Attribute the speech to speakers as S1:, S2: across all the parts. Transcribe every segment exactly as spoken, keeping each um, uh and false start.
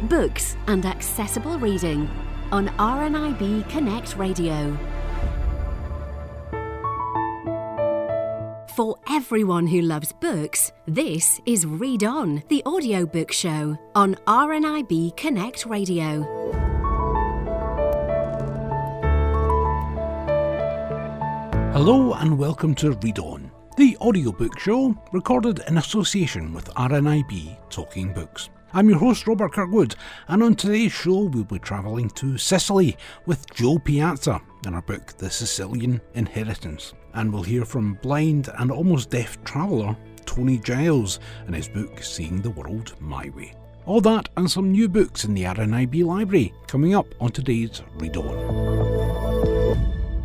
S1: books and accessible reading on R N I B Connect Radio. For everyone who loves books, this is Read On, the audiobook show on R N I B Connect Radio.
S2: Hello and welcome to Read On, the audiobook show recorded in association with R N I B Talking Books. I'm your host Robert Kirkwood, and on today's show we'll be travelling to Sicily with Jo Piazza in her book The Sicilian Inheritance. And we'll hear from blind and almost deaf traveller Tony Giles in his book Seeing the World My Way. All that and some new books in the R N I B library coming up on today's Read On.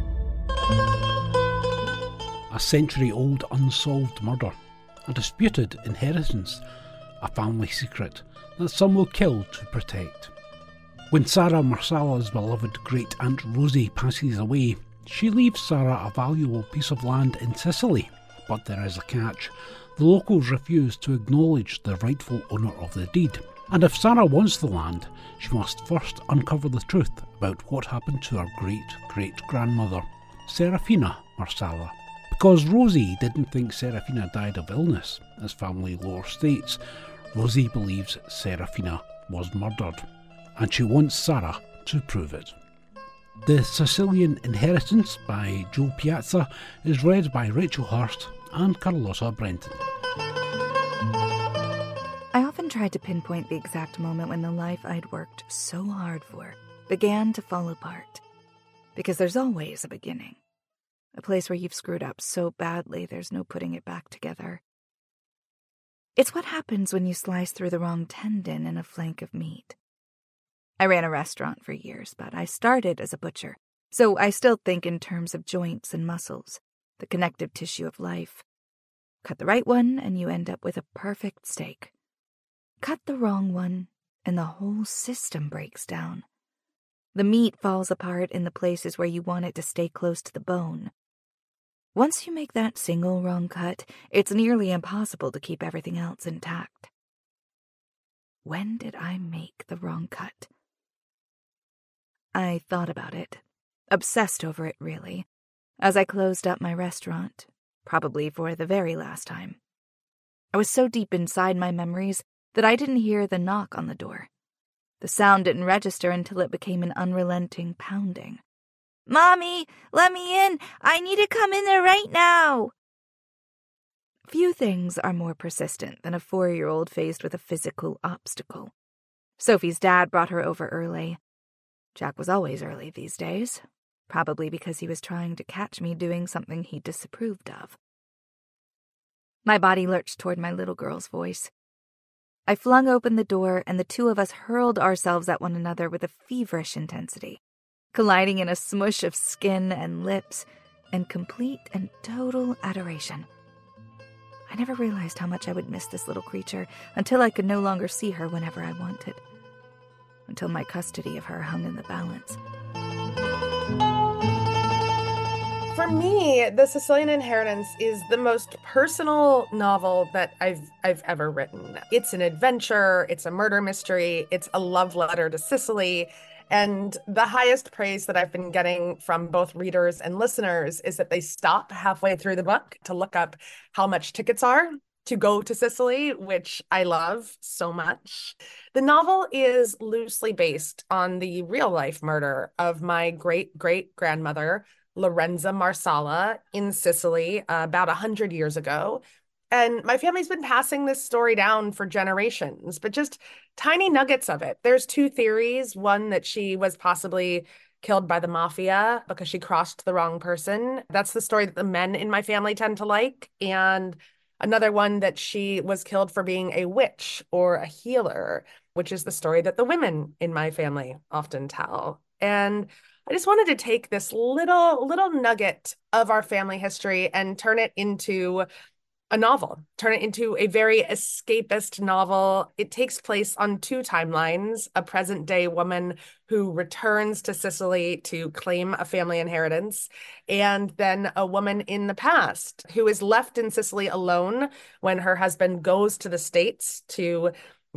S2: A century-old unsolved murder, a disputed inheritance, a family secret that some will kill to protect. When Sarah Marsalla's beloved great-aunt Rosie passes away, she leaves Sarah a valuable piece of land in Sicily, but there is a catch. The locals refuse to acknowledge the rightful owner of the deed, and if Sarah wants the land, she must first uncover the truth about what happened to her great-great-grandmother, Serafina Marsalla. Because Rosie didn't think Serafina died of illness, as family lore states, Rosie believes Serafina was murdered, and she wants Sarah to prove it. The Sicilian Inheritance by Jo Piazza is read by Rachel Hurst and Carlotta Brenton.
S3: I often tried to pinpoint the exact moment when the life I'd worked so hard for began to fall apart. Because there's always a beginning. A place where you've screwed up so badly there's no putting it back together. It's what happens when you slice through the wrong tendon in a flank of meat. I ran a restaurant for years, but I started as a butcher, so I still think in terms of joints and muscles, the connective tissue of life. Cut the right one and you end up with a perfect steak. Cut the wrong one and the whole system breaks down. The meat falls apart in the places where you want it to stay close to the bone. Once you make that single wrong cut, it's nearly impossible to keep everything else intact. When did I make the wrong cut? I thought about it, obsessed over it really, as I closed up my restaurant, probably for the very last time. I was so deep inside my memories that I didn't hear the knock on the door. The sound didn't register until it became an unrelenting pounding. "Mommy, let me in! I need to come in there right now!" Few things are more persistent than a four-year-old faced with a physical obstacle. Sophie's dad brought her over early. Jack was always early these days, probably because he was trying to catch me doing something he disapproved of. My body lurched toward my little girl's voice. I flung open the door, and the two of us hurled ourselves at one another with a feverish intensity, colliding in a smush of skin and lips and complete and total adoration. I never realized how much I would miss this little creature until I could no longer see her whenever I wanted, until my custody of her hung in the balance.
S4: For me, The Sicilian Inheritance is the most personal novel that I've I've ever written. It's an adventure, it's a murder mystery, it's a love letter to Sicily, and the highest praise that I've been getting from both readers and listeners is that they stop halfway through the book to look up how much tickets are to go to Sicily, which I love so much. The novel is loosely based on the real-life murder of my great-great-grandmother, Lorenza Marsalla, in Sicily uh, about one hundred years ago. And my family's been passing this story down for generations, but just tiny nuggets of it. There's two theories. One, that she was possibly killed by the mafia because she crossed the wrong person. That's the story that the men in my family tend to like. And another one, that she was killed for being a witch or a healer, which is the story that the women in my family often tell. And I just wanted to take this little, little nugget of our family history and turn it into a novel, turn it into a very escapist novel. It takes place on two timelines: a present day woman who returns to Sicily to claim a family inheritance, and then a woman in the past who is left in Sicily alone when her husband goes to the States to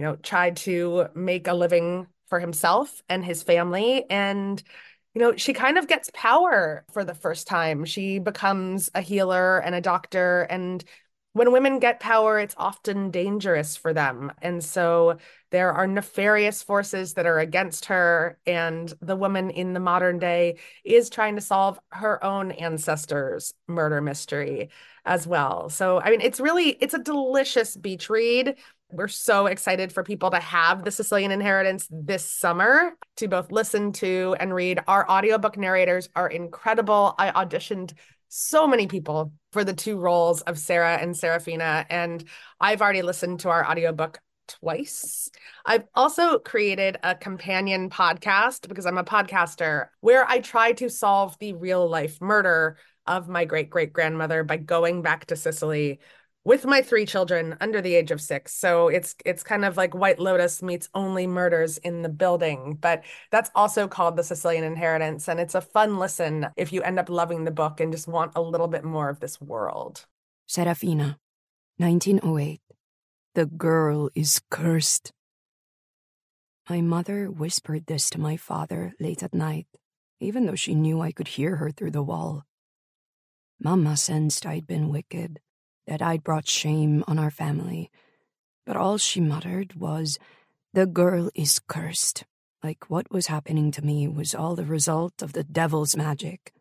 S4: you know, tried to make a living for himself and his family. And, you know, she kind of gets power for the first time. She becomes a healer and a doctor. And when women get power, it's often dangerous for them. And so there are nefarious forces that are against her. And the woman in the modern day is trying to solve her own ancestors' murder mystery as well. So, I mean, it's really, it's a delicious beach read. We're so excited for people to have The Sicilian Inheritance this summer to both listen to and read. Our audiobook narrators are incredible. I auditioned so many people for the two roles of Sarah and Serafina, and I've already listened to our audiobook twice. I've also created a companion podcast because I'm a podcaster where I try to solve the real life murder of my great great grandmother by going back to Sicily with my three children under the age of six. So it's it's kind of like White Lotus meets Only Murders in the Building, but that's also called The Sicilian Inheritance. And it's a fun listen if you end up loving the book and just want a little bit more of this world.
S5: Serafina, nineteen oh eight. The girl is cursed. My mother whispered this to my father late at night, even though she knew I could hear her through the wall. Mama sensed I'd been wicked, that I'd brought shame on our family, but all she muttered was, "The girl is cursed," like what was happening to me was all the result of the devil's magic.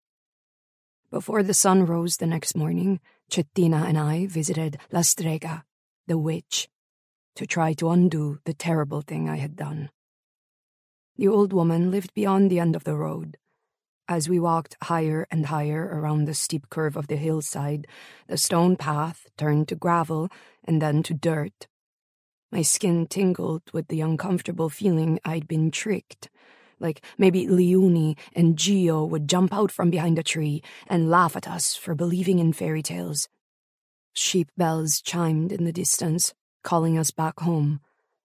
S5: Before the sun rose the next morning, Cettina and I visited La Strega, the witch, to try to undo the terrible thing I had done. The old woman lived beyond the end of the road. As we walked higher and higher around the steep curve of the hillside, the stone path turned to gravel and then to dirt. My skin tingled with the uncomfortable feeling I'd been tricked, like maybe Leonie and Gio would jump out from behind a tree and laugh at us for believing in fairy tales. Sheep bells chimed in the distance, calling us back home.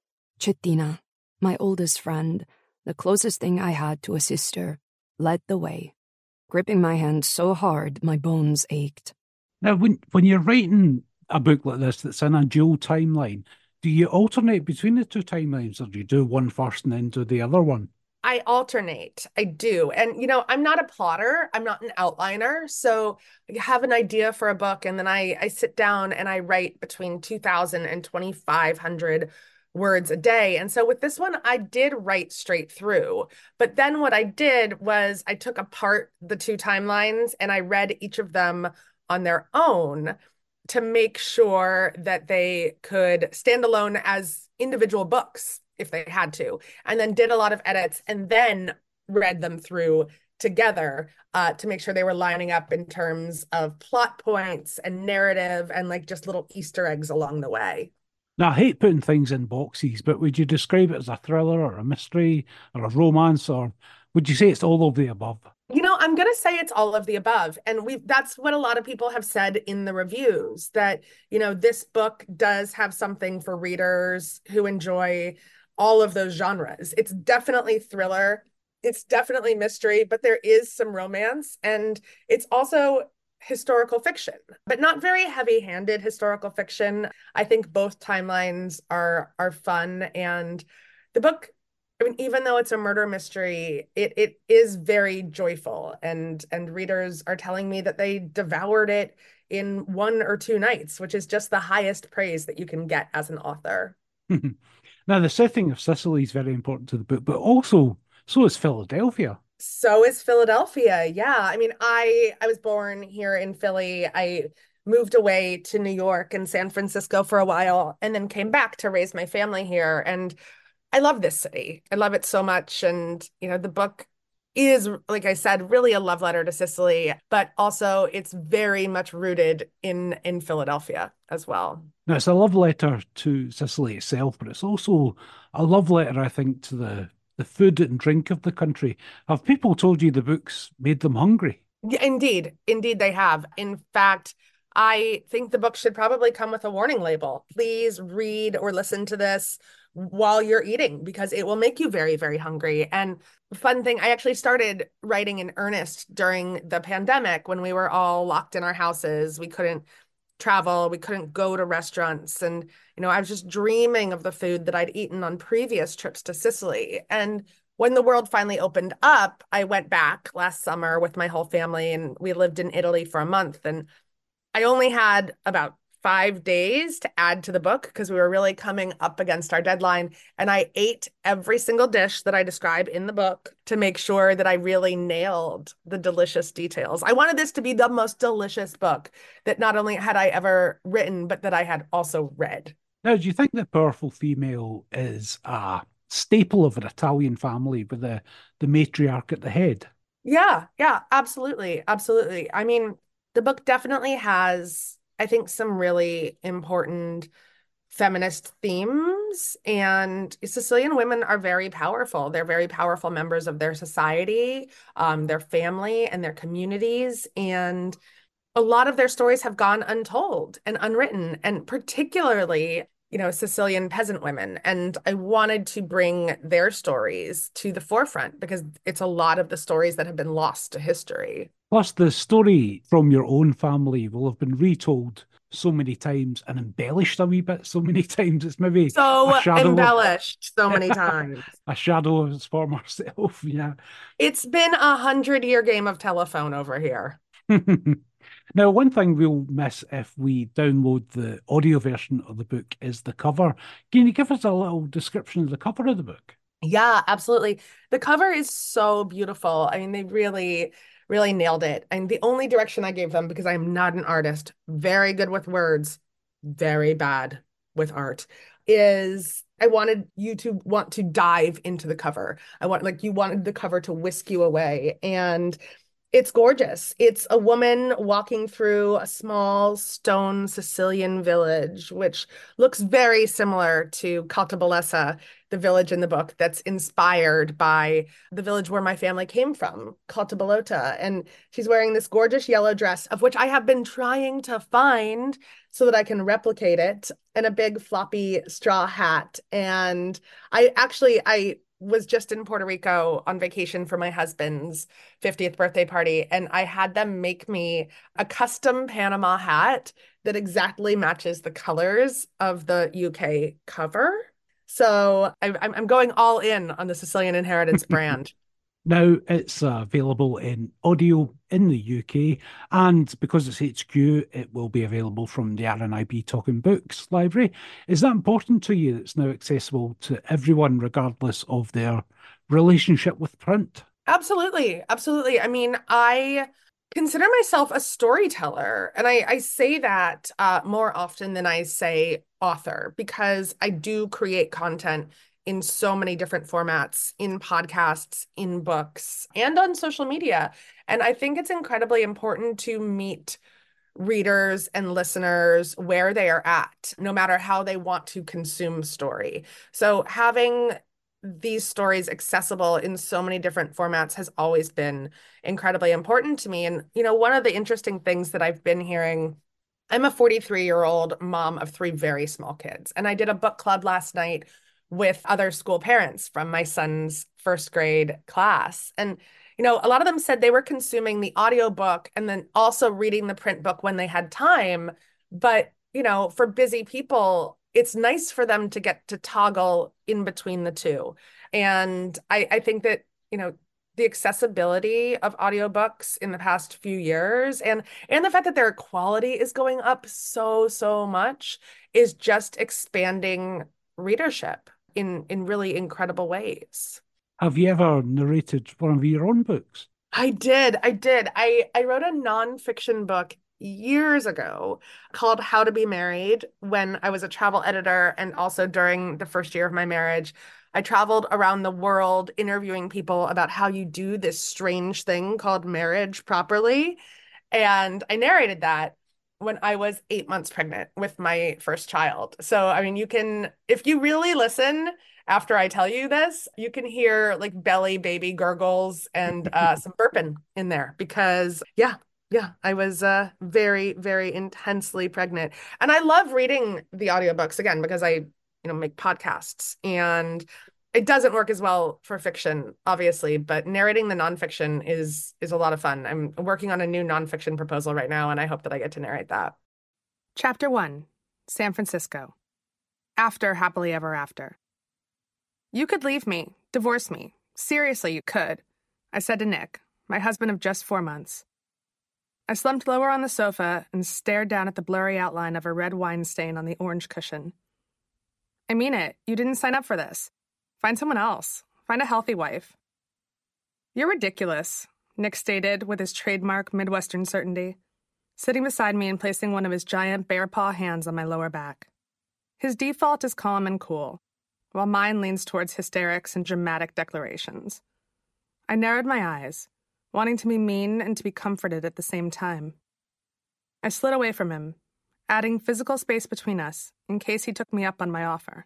S5: Cettina, my oldest friend, the closest thing I had to a sister, led the way, gripping my hand so hard my bones ached.
S2: Now, when when you're writing a book like this that's in a dual timeline, do you alternate between the two timelines, or do you do one first and then do the other one?
S4: I alternate. I do. And, you know, I'm not a plotter. I'm not an outliner. So I have an idea for a book, and then I, I sit down and I write between two thousand and twenty-five hundred words a day. And so with this one, I did write straight through. But then what I did was I took apart the two timelines and I read each of them on their own to make sure that they could stand alone as individual books if they had to, and then did a lot of edits and then read them through together uh, to make sure they were lining up in terms of plot points and narrative and like just little Easter eggs along the way.
S2: Now, I hate putting things in boxes, but would you describe it as a thriller or a mystery or a romance, or would you say it's all of the above?
S4: You know, I'm going to say it's all of the above. And we that's what a lot of people have said in the reviews, that, you know, this book does have something for readers who enjoy all of those genres. It's definitely thriller. It's definitely mystery, but there is some romance, and it's also historical fiction, but not very heavy-handed historical fiction. I think both timelines are are fun, and the book, I mean, even though it's a murder mystery, it it is very joyful, and and readers are telling me that they devoured it in one or two nights, which is just the highest praise that you can get as an author.
S2: Now, the setting of Sicily is very important to the book, but also so is Philadelphia.
S4: So is Philadelphia. Yeah. I mean, I I was born here in Philly. I moved away to New York and San Francisco for a while, and then came back to raise my family here. And I love this city. I love it so much. And, you know, the book is, like I said, really a love letter to Sicily, but also it's very much rooted in in Philadelphia as well.
S2: Now, it's a love letter to Sicily itself, but it's also a love letter, I think, to the, the food and drink of the country. Have people told you the books made them hungry?
S4: Yeah, indeed. Indeed, they have. In fact, I think the book should probably come with a warning label. Please read or listen to this while you're eating, because it will make you very, very hungry. And fun thing, I actually started writing in earnest during the pandemic when we were all locked in our houses. We couldn't travel. We couldn't go to restaurants. And, you know, I was just dreaming of the food that I'd eaten on previous trips to Sicily. And when the world finally opened up, I went back last summer with my whole family, and we lived in Italy for a month. And I only had about five days to add to the book because we were really coming up against our deadline. And I ate every single dish that I describe in the book to make sure that I really nailed the delicious details. I wanted this to be the most delicious book that not only had I ever written, but that I had also read.
S2: Now, do you think the powerful female is a staple of an Italian family with the, the matriarch at the head?
S4: Yeah, yeah, absolutely. Absolutely. I mean, the book definitely has, I think, some really important feminist themes, and Sicilian women are very powerful. They're very powerful members of their society, um, their family, and their communities. And a lot of their stories have gone untold and unwritten, and particularly, you know, Sicilian peasant women. And I wanted to bring their stories to the forefront because it's a lot of the stories that have been lost to history.
S2: Plus, the story from your own family will have been retold so many times and embellished a wee bit so many times. It's maybe
S4: so
S2: a shadow
S4: embellished
S2: of,
S4: so many times.
S2: A shadow of its former self, yeah.
S4: It's been a hundred-year game of telephone over here.
S2: Now, one thing we'll miss if we download the audio version of the book is the cover. Can you give us a little description of the cover of the book?
S4: Yeah, absolutely. The cover is so beautiful. I mean, they really, really nailed it. And the only direction I gave them, because I'm not an artist, very good with words, very bad with art, is I wanted you to want to dive into the cover. I want, like, you wanted the cover to whisk you away. And it's gorgeous. It's a woman walking through a small stone Sicilian village, which looks very similar to Caltabellessa, the village in the book that's inspired by the village where my family came from, Caltabellota. And she's wearing this gorgeous yellow dress, of which I have been trying to find so that I can replicate it, and a big floppy straw hat. And I actually, I was just in Puerto Rico on vacation for my husband's fiftieth birthday party, and I had them make me a custom Panama hat that exactly matches the colors of the U K cover. So I'm I'm going all in on the Sicilian Inheritance brand.
S2: Now, it's uh, available in audio in the U K, and because it's H Q, it will be available from the R N I B Talking Books library. Is that important to you that it's now accessible to everyone, regardless of their relationship with print?
S4: Absolutely. Absolutely. I mean, I consider myself a storyteller, and I, I say that uh, more often than I say author, because I do create content in so many different formats, in podcasts, in books, and on social media. And I think it's incredibly important to meet readers and listeners where they are at, no matter how they want to consume story. So having these stories accessible in so many different formats has always been incredibly important to me. And, you know, one of the interesting things that I've been hearing, I'm a forty-three-year-old mom of three very small kids, and I did a book club last night with other school parents from my son's first grade class. And, you know, a lot of them said they were consuming the audiobook and then also reading the print book when they had time. But, you know, for busy people, it's nice for them to get to toggle in between the two. And I, I think that, you know, the accessibility of audiobooks in the past few years and and the fact that their quality is going up so, so much is just expanding readership in in really incredible ways.
S2: Have you ever narrated one of your own books?
S4: I did. I did. I, I wrote a nonfiction book years ago called How to Be Married when I was a travel editor, and also during the first year of my marriage. I traveled around the world interviewing people about how you do this strange thing called marriage properly. And I narrated that when I was eight months pregnant with my first child. So, I mean, you can, if you really listen after I tell you this, you can hear like belly baby gurgles and uh, some burping in there because, yeah, yeah, I was uh, very, very intensely pregnant. And I love reading the audiobooks again because I, you know, make podcasts, and it doesn't work as well for fiction, obviously, but narrating the nonfiction is is a lot of fun. I'm working on a new nonfiction proposal right now, and I hope that I get to narrate that.
S6: Chapter one. San Francisco. After Happily Ever After. You could leave me, divorce me. Seriously, you could, I said to Nick, my husband of just four months. I slumped lower on the sofa and stared down at the blurry outline of a red wine stain on the orange cushion. I mean it. You didn't sign up for this. Find someone else. Find a healthy wife. You're ridiculous, Nick stated with his trademark Midwestern certainty, sitting beside me and placing one of his giant bare paw hands on my lower back. His default is calm and cool, while mine leans towards hysterics and dramatic declarations. I narrowed my eyes, wanting to be mean and to be comforted at the same time. I slid away from him, adding physical space between us in case he took me up on my offer.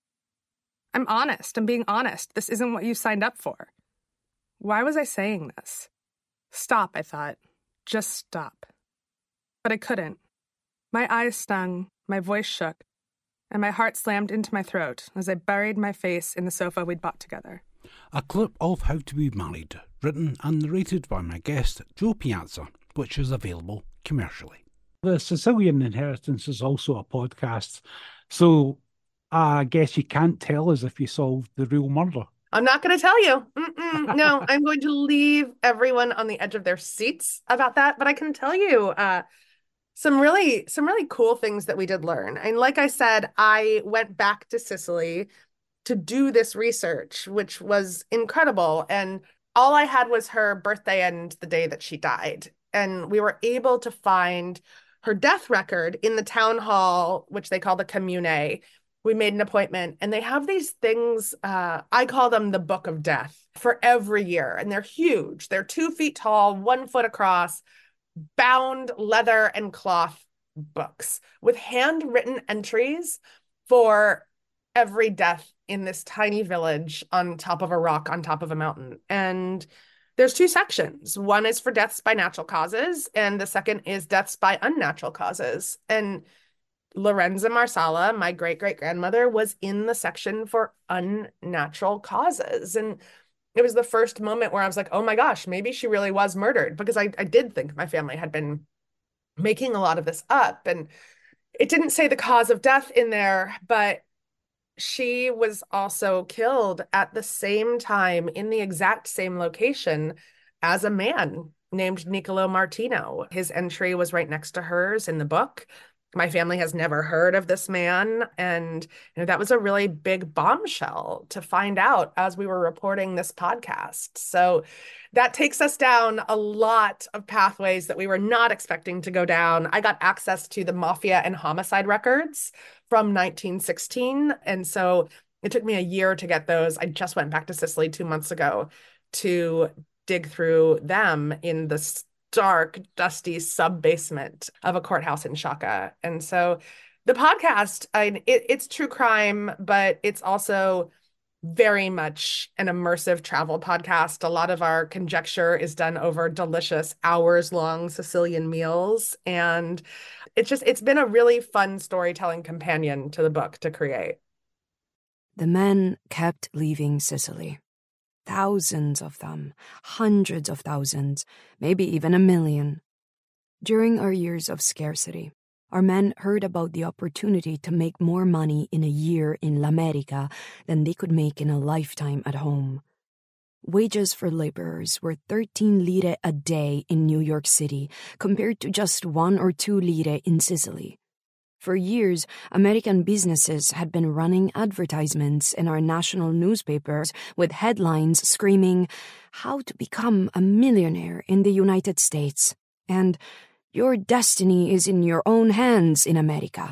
S6: I'm honest. I'm being honest. This isn't what you signed up for. Why was I saying this? Stop, I thought. Just stop. But I couldn't. My eyes stung, my voice shook, and my heart slammed into my throat as I buried my face in the sofa we'd bought together.
S2: A clip of How to Be Married, written and narrated by my guest, Joe Piazza, which is available commercially. The Sicilian Inheritance is also a podcast, so I guess you can't tell us if you solved the real murder.
S4: I'm not going to tell you. Mm-mm, no, I'm going to leave everyone on the edge of their seats about that, but I can tell you uh, some really, some really cool things that we did learn. And like I said, I went back to Sicily to do this research, which was incredible. And all I had was her birthday and the day that she died. And we were able to find her death record in the town hall, which they call the Comune. We made an appointment, and they have these things, uh, I call them the Book of Death, for every year. And they're huge. They're two feet tall, one foot across, bound leather and cloth books with handwritten entries for every death in this tiny village on top of a rock, on top of a mountain. And there's two sections. One is for deaths by natural causes, and the second is deaths by unnatural causes. And Lorenza Marsala, my great-great-grandmother, was in the section for unnatural causes. And it was the first moment where I was like, oh my gosh, maybe she really was murdered, because I, I did think my family had been making a lot of this up. And it didn't say the cause of death in there, but she was also killed at the same time in the exact same location as a man named Niccolo Martino. His entry was right next to hers in the book. My family has never heard of this man. And you know, that was a really big bombshell to find out as we were reporting this podcast. So that takes us down a lot of pathways that we were not expecting to go down. I got access to the mafia and homicide records from nineteen sixteen. And so it took me a year to get those. I just went back to Sicily two months ago to dig through them in the dark, dusty sub-basement of a courthouse in Shaka. And so the podcast, I, it, it's true crime, but it's also very much an immersive travel podcast. A lot of our conjecture is done over delicious hours-long Sicilian meals. And it's just, it's been a really fun storytelling companion to the book to create.
S5: The men kept leaving Sicily. Thousands of them, hundreds of thousands, maybe even a million. During our years of scarcity, our men heard about the opportunity to make more money in a year in L'America than they could make in a lifetime at home. Wages for laborers were thirteen lire a day in New York City, compared to just one or two lire in Sicily. For years, American businesses had been running advertisements in our national newspapers with headlines screaming, "How to become a millionaire in the United States," and "Your destiny is in your own hands in America."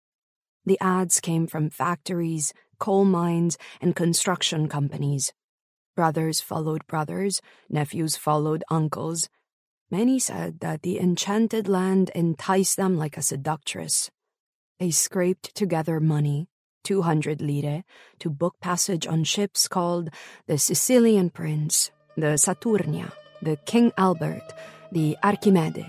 S5: The ads came from factories, coal mines, and construction companies. Brothers followed brothers, nephews followed uncles. Many said that the enchanted land enticed them like a seductress. They scraped together money, two hundred lire, to book passage on ships called the Sicilian Prince, the Saturnia, the King Albert, the Archimede.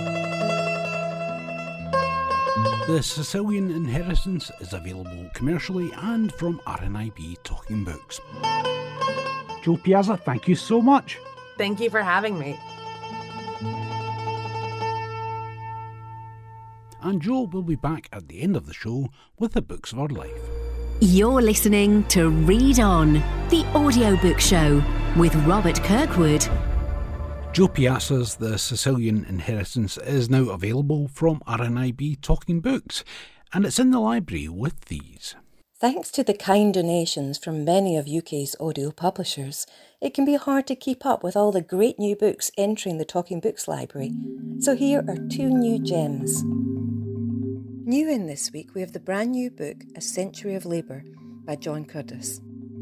S2: The Sicilian Inheritance is available commercially and from R N I B Talking Books. Joe Piazza, thank you so much.
S4: Thank you for having me.
S2: and Joe will be back at the end of the show with the books of our life.
S1: You're listening to Read On, the audiobook show with Robert Kirkwood.
S2: Joe Piazza's The Sicilian Inheritance is now available from R N I B Talking Books, and it's in the library with these.
S7: Thanks to the kind donations from many of U K's audio publishers, it can be hard to keep up with all the great new books entering the Talking Books library. So here are two new gems. New in this week, we have the brand new book, A Century of Labour, by John Cruddas.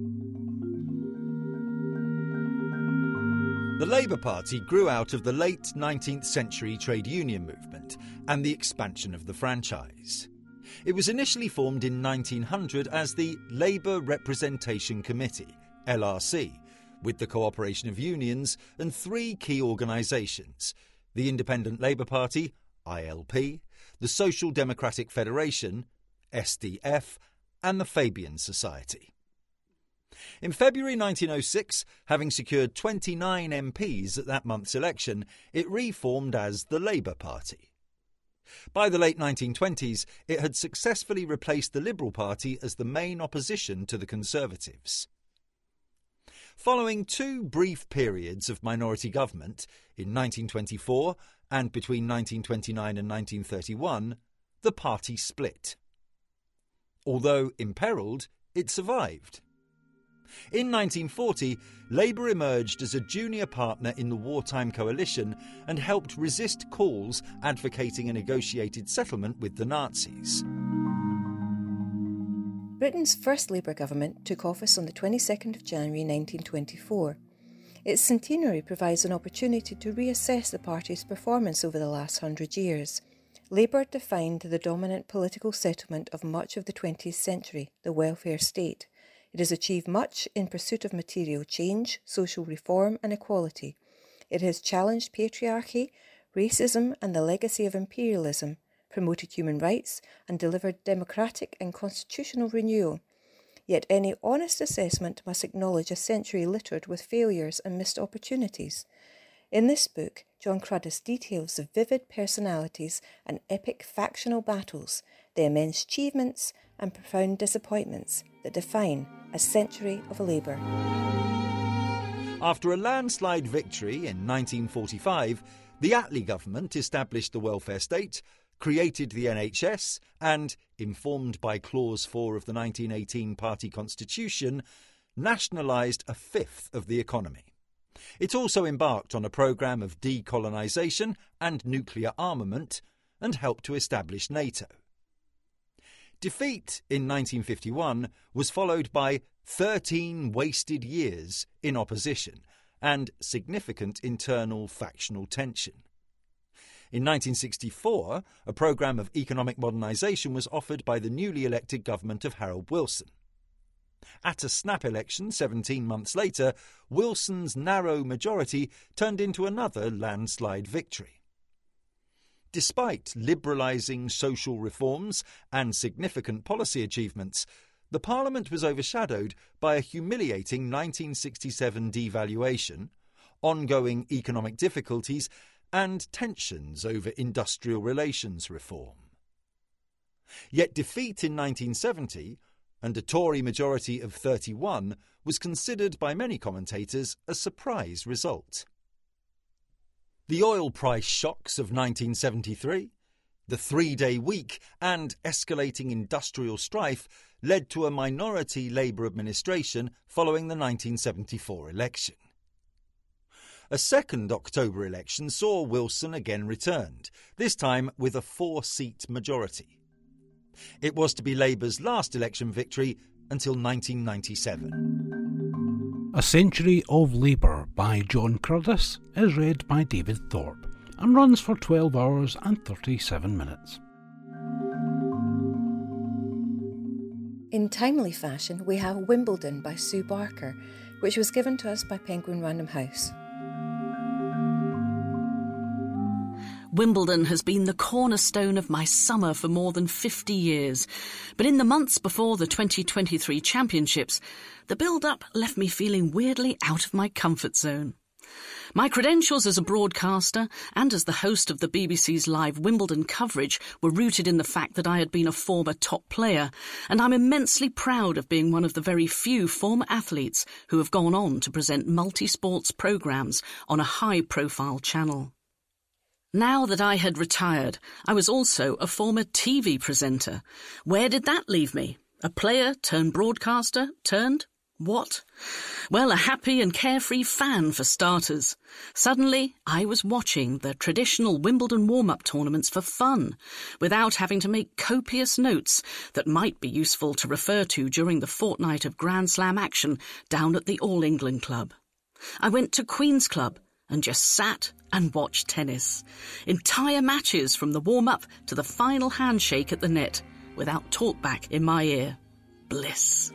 S8: The Labour Party grew out of the late nineteenth century trade union movement and the expansion of the franchise. It was initially formed in nineteen hundred as the Labour Representation Committee, L R C, with the cooperation of unions and three key organisations: the Independent Labour Party, I L P, the Social Democratic Federation, S D F, and the Fabian Society. In February nineteen oh six, having secured twenty-nine M Ps at that month's election, it reformed as the Labour Party. By the late nineteen twenties, it had successfully replaced the Liberal Party as the main opposition to the Conservatives. Following two brief periods of minority government, in nineteen twenty-four and between nineteen twenty-nine and nineteen thirty-one, the party split. Although imperilled, it survived. In nineteen forty, Labour emerged as a junior partner in the wartime coalition and helped resist calls advocating a negotiated settlement with the Nazis.
S7: Britain's first Labour government took office on the twenty-second of January nineteen twenty-four. Its centenary provides an opportunity to reassess the party's performance over the last hundred years. Labour defined the dominant political settlement of much of the twentieth century, the welfare state. It has achieved much in pursuit of material change, social reform and equality. It has challenged patriarchy, racism and the legacy of imperialism, promoted human rights and delivered democratic and constitutional renewal. Yet any honest assessment must acknowledge a century littered with failures and missed opportunities. In this book, John Cruddas details the vivid personalities and epic factional battles, the immense achievements and profound disappointments that define a century of Labour.
S8: After a landslide victory in nineteen forty-five, the Attlee government established the welfare state, created the N H S and, informed by Clause four of the nineteen eighteen Party Constitution, nationalised a fifth of the economy. It also embarked on a programme of decolonisation and nuclear armament and helped to establish NATO. Defeat in nineteen fifty-one was followed by thirteen wasted years in opposition and significant internal factional tension. In nineteen sixty-four, a programme of economic modernisation was offered by the newly elected government of Harold Wilson. At a snap election seventeen months later, Wilson's narrow majority turned into another landslide victory. Despite liberalising social reforms and significant policy achievements, the Parliament was overshadowed by a humiliating nineteen sixty-seven devaluation, ongoing economic difficulties and tensions over industrial relations reform. Yet defeat in nineteen seventy, and a Tory majority of thirty-one, was considered by many commentators a surprise result. The oil price shocks of nineteen seventy-three, the three-day week and escalating industrial strife led to a minority Labour administration following the nineteen seventy-four election. A second October election saw Wilson again returned, this time with a four-seat majority. It was to be Labour's last election victory until nineteen ninety-seven.
S2: A Century of Labour by John Cruddas is read by David Thorpe and runs for twelve hours and thirty-seven minutes.
S7: In timely fashion, we have Wimbledon by Sue Barker, which was given to us by Penguin Random House.
S9: Wimbledon has been the cornerstone of my summer for more than fifty years, but in the months before the twenty twenty-three championships, the build-up left me feeling weirdly out of my comfort zone. My credentials as a broadcaster and as the host of the B B C's live Wimbledon coverage were rooted in the fact that I had been a former top player, and I'm immensely proud of being one of the very few former athletes who have gone on to present multi-sports programmes on a high-profile channel. Now that I had retired, I was also a former T V presenter. Where did that leave me? A player turned broadcaster turned what? Well, a happy and carefree fan for starters. Suddenly, I was watching the traditional Wimbledon warm-up tournaments for fun, without having to make copious notes that might be useful to refer to during the fortnight of Grand Slam action down at the All England Club. I went to Queen's Club and just sat and watched tennis. Entire matches from the warm-up to the final handshake at the net, without talkback in my ear. Bliss.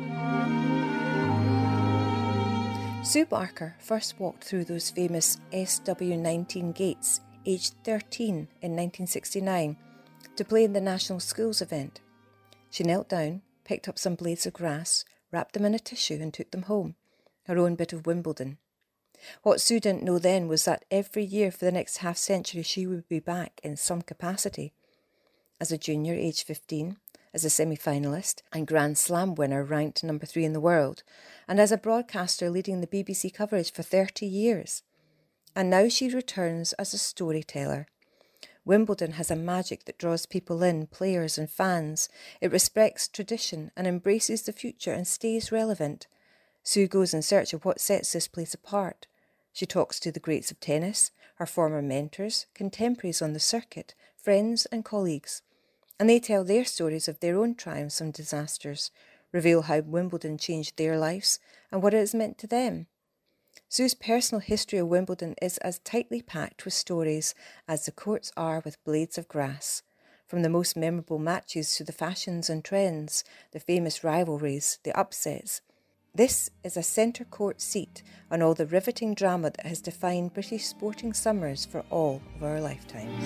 S7: Sue Barker first walked through those famous S W nineteen gates, aged thirteen in nineteen sixty-nine, to play in the National Schools event. She knelt down, picked up some blades of grass, wrapped them in a tissue and took them home, her own bit of Wimbledon. What Sue didn't know then was that every year for the next half-century she would be back in some capacity. As a junior, aged fifteen, as a semi-finalist and Grand Slam winner ranked number three in the world, and as a broadcaster leading the B B C coverage for thirty years. And now she returns as a storyteller. Wimbledon has a magic that draws people in, players and fans. It respects tradition and embraces the future and stays relevant. Sue goes in search of what sets this place apart. She talks to the greats of tennis, her former mentors, contemporaries on the circuit, friends and colleagues. And they tell their stories of their own triumphs and disasters, reveal how Wimbledon changed their lives and what it has meant to them. Sue's personal history of Wimbledon is as tightly packed with stories as the courts are with blades of grass, from the most memorable matches to the fashions and trends, the famous rivalries, the upsets. This is a centre court seat on all the riveting drama that has defined British sporting summers for all of our lifetimes.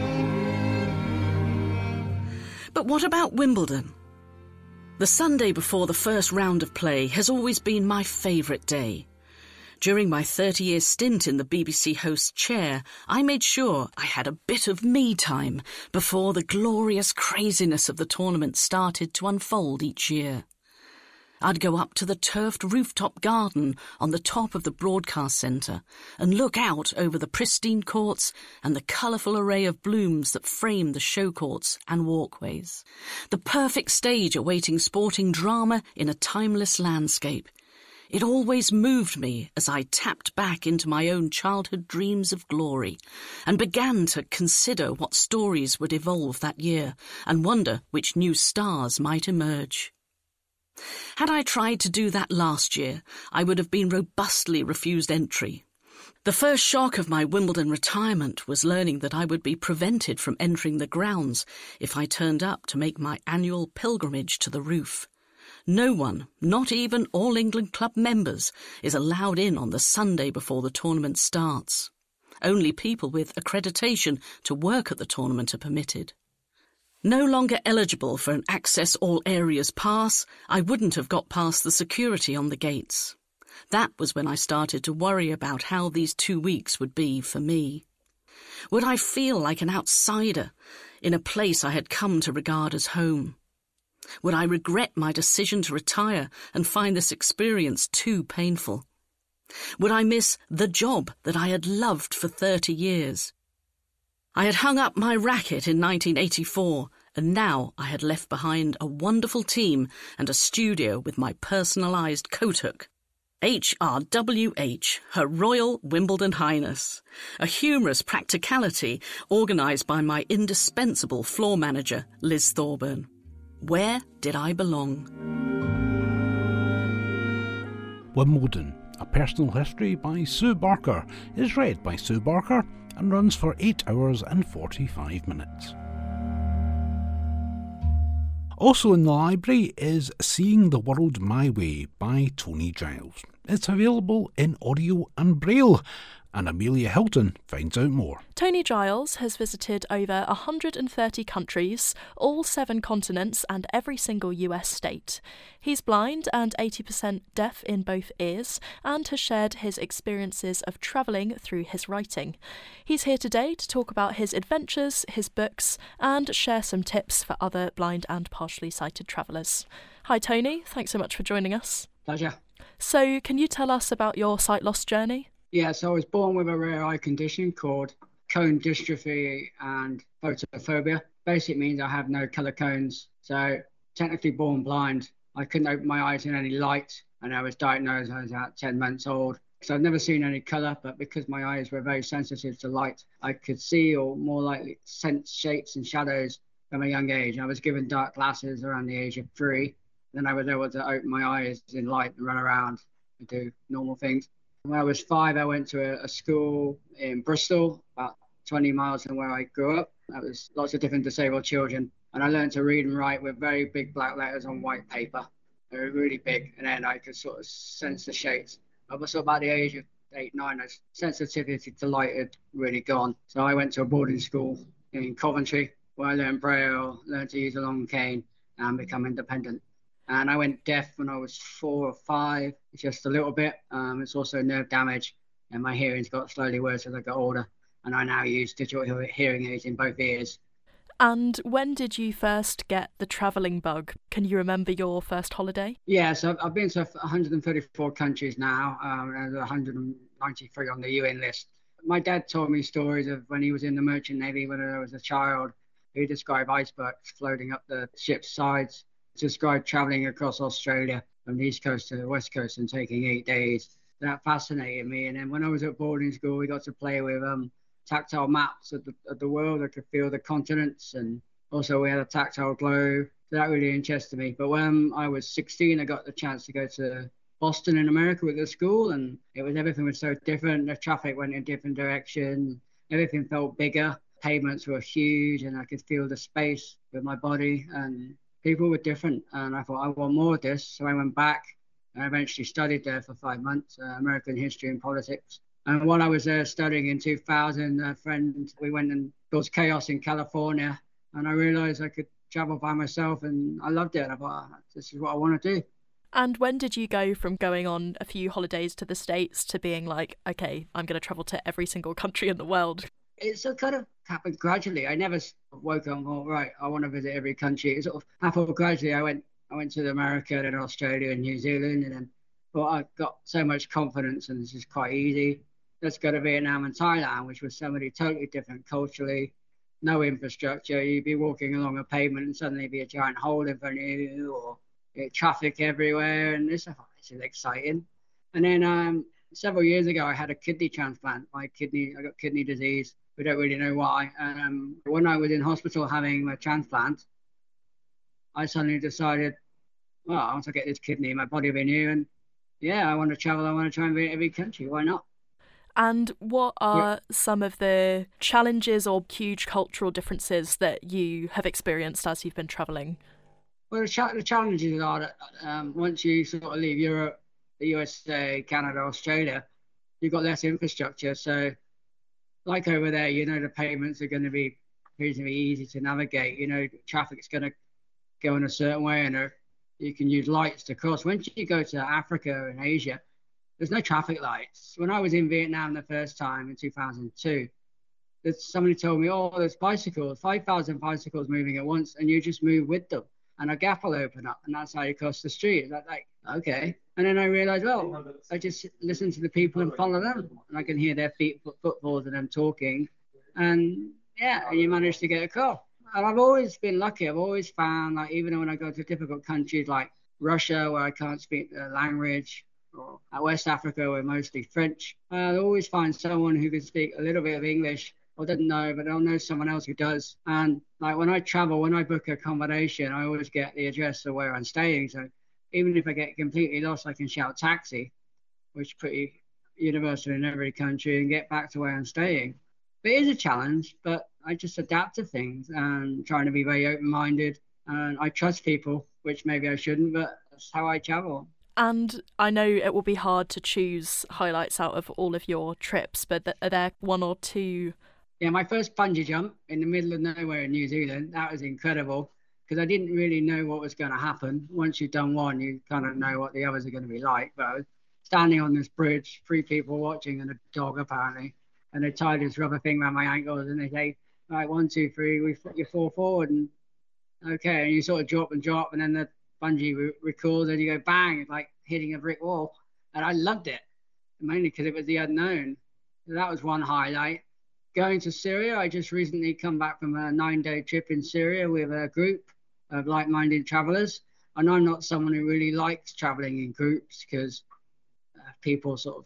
S9: But what about Wimbledon? The Sunday before the first round of play has always been my favourite day. During my thirty-year stint in the B B C host chair, I made sure I had a bit of me time before the glorious craziness of the tournament started to unfold each year. I'd go up to the turfed rooftop garden on the top of the broadcast centre and look out over the pristine courts and the colourful array of blooms that frame the show courts and walkways. The perfect stage awaiting sporting drama in a timeless landscape. It always moved me as I tapped back into my own childhood dreams of glory and began to consider what stories would evolve that year and wonder which new stars might emerge. Had I tried to do that last year, I would have been robustly refused entry. The first shock of my Wimbledon retirement was learning that I would be prevented from entering the grounds if I turned up to make my annual pilgrimage to the roof. No one, not even All England Club members, is allowed in on the Sunday before the tournament starts. Only people with accreditation to work at the tournament are permitted. No longer eligible for an Access All Areas pass, I wouldn't have got past the security on the gates. That was when I started to worry about how these two weeks would be for me. Would I feel like an outsider in a place I had come to regard as home? Would I regret my decision to retire and find this experience too painful? Would I miss the job that I had loved for thirty years? I had hung up my racket in nineteen eighty-four, and now I had left behind a wonderful team and a studio with my personalised coat hook. H R W H, Her Royal Wimbledon Highness, a humorous practicality organised by my indispensable floor manager, Liz Thorburn. Where did I belong?
S2: Wimbledon, a personal history by Sue Barker, is read by Sue Barker and runs for eight hours and forty-five minutes. Also in the library is Seeing the World My Way by Tony Giles. It's available in audio and braille. and Amelia Hilton finds out more.
S10: Tony Giles has visited over one hundred thirty countries, all seven continents and every single U S state. He's blind and eighty percent deaf in both ears and has shared his experiences of travelling through his writing. He's here today to talk about his adventures, his books, and share some tips for other blind and partially sighted travellers. Hi Tony, thanks so much for joining us.
S11: Pleasure.
S10: So can you tell us about your sight loss journey?
S11: Yeah, so I was born with a rare eye condition called cone dystrophy and photophobia. Basically it means I have no colour cones. So technically born blind. I couldn't open my eyes in any light, and I was diagnosed when I was about ten months old. So I've never seen any colour, but because my eyes were very sensitive to light, I could see, or more likely sense, shapes and shadows from a young age. I was given dark glasses around the age of three. Then I was able to open my eyes in light and run around and do normal things. When I was five, I went to a, a school in Bristol, about twenty miles from where I grew up. That was lots of different disabled children. And I learned to read and write with very big black letters on white paper. They were really big. And then I could sort of sense the shapes. I was about the age of eight, nine, sensitivity to light had really gone. So I went to a boarding school in Coventry where I learned Braille, learned to use a long cane and become independent. And I went deaf when I was four or five, just a little bit. Um, it's also nerve damage, and my hearing's got slowly worse as I got older. And I now use digital hearing aids in both ears.
S10: And when did you first get the travelling bug? Can you remember your first holiday?
S11: Yeah, so I've been to one hundred thirty-four countries now, um, and one hundred ninety-three on the U N list. My dad told me stories of when he was in the Merchant Navy when I was a child. He described icebergs floating up the ship's sides. Described travelling across Australia from the east coast to the west coast and taking eight days. That fascinated me. And then when I was at boarding school, we got to play with um, tactile maps of the, of the world. I could feel the continents, and also we had a tactile globe. So that really interested me. But when I was sixteen, I got the chance to go to Boston in America with the school, and it was everything was so different. The traffic went in different directions. Everything felt bigger. Pavements were huge, and I could feel the space with my body, and people were different. And I thought, I want more of this. So I went back and I eventually studied there for five months, uh, American history and politics. And while I was there studying in two thousand, a friend, we went and built chaos in California. And I realized I could travel by myself, and I loved it. I thought, this is what I want to do.
S10: And when did you go from going on a few holidays to the States to being like, okay, I'm going to travel to every single country in the world?
S11: It sort of kind of happened gradually. I never woke up and thought, right, I want to visit every country. It sort of happened gradually. I went I went to America, then Australia and New Zealand, and then thought I got so much confidence and this is quite easy. Let's go to Vietnam and Thailand, which was somebody totally different culturally, no infrastructure. You'd be walking along a pavement and suddenly be a giant hole in front of you, or uh, traffic everywhere. And this, this is exciting. And then um, several years ago, I had a kidney transplant. My kidney, I got kidney disease. We don't really know why. And um, when I was in hospital having a transplant, I suddenly decided, well, I want to get this kidney, my body renew, and yeah, I want to travel. I want to try and visit every country. Why not?
S10: And what are some of the challenges or huge cultural differences that you have experienced as you've been travelling?
S11: Well, the, ch- the challenges are that um, once you sort of leave Europe, the U S A, Canada, Australia, you've got less infrastructure. So like over there, you know, the pavements are going to be reasonably easy to navigate. You know, traffic's going to go in a certain way, and uh, you can use lights to cross. Once you go to Africa and Asia, there's no traffic lights. When I was in Vietnam the first time in two thousand two, somebody told me, oh, there's bicycles, five thousand bicycles moving at once, and you just move with them. And a gap will open up, and that's how you cross the street. Is that like, okay. And then I realized, well, I just listen to the people and follow them. And I can hear their feet, footfalls and them talking. And yeah, you manage to get across. And I've always been lucky. I've always found, like, even when I go to difficult countries like Russia, where I can't speak the language, or West Africa, where mostly French, I always find someone who can speak a little bit of English, or doesn't know, but they'll know someone else who does. And like when I travel, when I book accommodation, I always get the address of where I'm staying. So even if I get completely lost, I can shout taxi, which is pretty universal in every country, and get back to where I'm staying. But it is a challenge, but I just adapt to things and trying to be very open-minded. And I trust people, which maybe I shouldn't, but that's how I travel.
S10: And I know it will be hard to choose highlights out of all of your trips, but th- are there one or two?
S11: Yeah, my first bungee jump in the middle of nowhere in New Zealand, that was incredible because I didn't really know what was going to happen. Once you've done one, you kind of know what the others are going to be like. But I was standing on this bridge, three people watching and a dog apparently, and they tied this rubber thing around my ankles and they say, all right, one, two, three, we you fall forward and okay, and you sort of drop and drop and then the bungee re- records and you go bang, it's like hitting a brick wall. And I loved it, mainly because it was the unknown. So that was one highlight. Going to Syria, I just recently come back from a nine-day trip in Syria with a group of like-minded travelers. And I'm not someone who really likes traveling in groups because uh, people sort of